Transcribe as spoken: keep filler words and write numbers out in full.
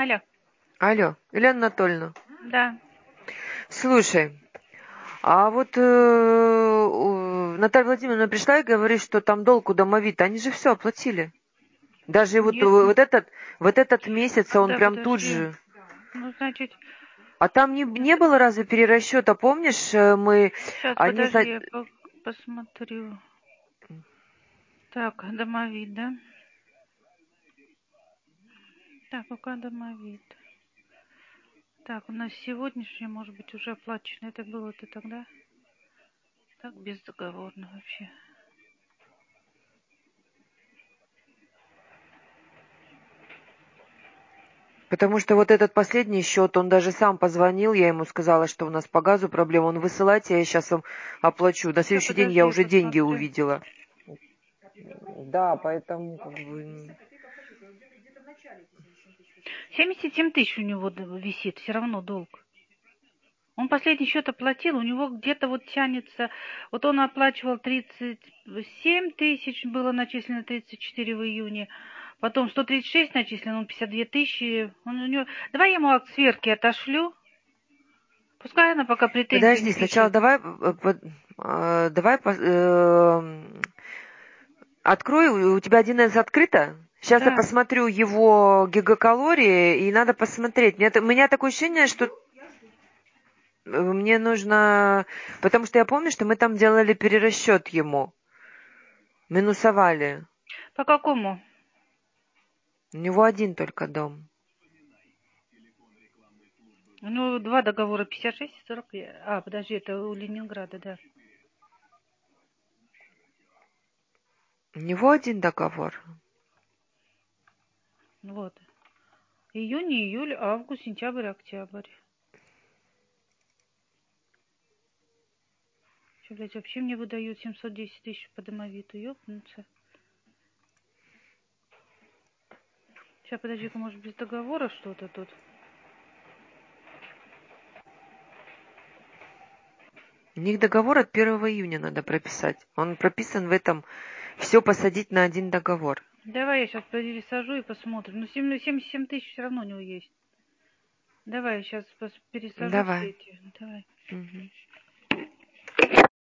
Алло. Алло, Елена Анатольевна. Да. Слушай, а вот э, Наталья Владимировна пришла и говорит, что там долг у Домовита. Они же все оплатили. Даже вот, Нет. вот этот вот этот месяц, он Да, прям тут подожди. же. Ну, значит... А там не, не было разве перерасчета, помнишь, мы... Сейчас, Они... подожди, я по посмотрю. Так, Домовит, да? Так, пока Домовит. Так, у нас сегодняшний, может быть, уже оплачено. Это было-то тогда? Так, бездоговорно вообще. Потому что вот этот последний счет, он даже сам позвонил, я ему сказала, что у нас по газу проблема, он высылайте, я сейчас вам оплачу. На следующий Сейчас, день подожди, я я уже деньги посмотрю. увидела. Да, поэтому как бы... семьдесят семь тысяч у него висит, все равно долг. Он последний счет оплатил, у него где-то вот тянется, вот он оплачивал тридцать семь тысяч, было начислено тридцать четыре в июне, потом сто тридцать шесть начислено, он пятьдесят две тысячи, он у него... Давай я ему акт сверки отошлю, пускай она пока претензии Подожди, не сначала пишет. давай, э, давай э, открой, у тебя один эс открыто? Сейчас я Да. посмотрю его гигакалории, и надо посмотреть. Мне, у меня такое ощущение, что мне нужно... Потому что я помню, что мы там делали перерасчет ему. Минусовали. По какому? У него один только дом. Ну, два договора, пятьдесят шесть и сорок. А, подожди, это у Ленинграда, да. У него один договор. Вот. Июнь, июль, август, сентябрь, октябрь. Что, блядь, вообще мне выдают семьсот десять тысяч по домовиту, ёпнуться. Сейчас, подожди-ка, может, без договора что-то тут? У них договор от первого июня надо прописать. Он прописан в этом. Все посадить на один договор. Давай я сейчас пересажу и посмотрим. Ну, семьдесят семь тысяч все равно у него есть. Давай я сейчас пересажу все Давай. эти. Давай. Угу.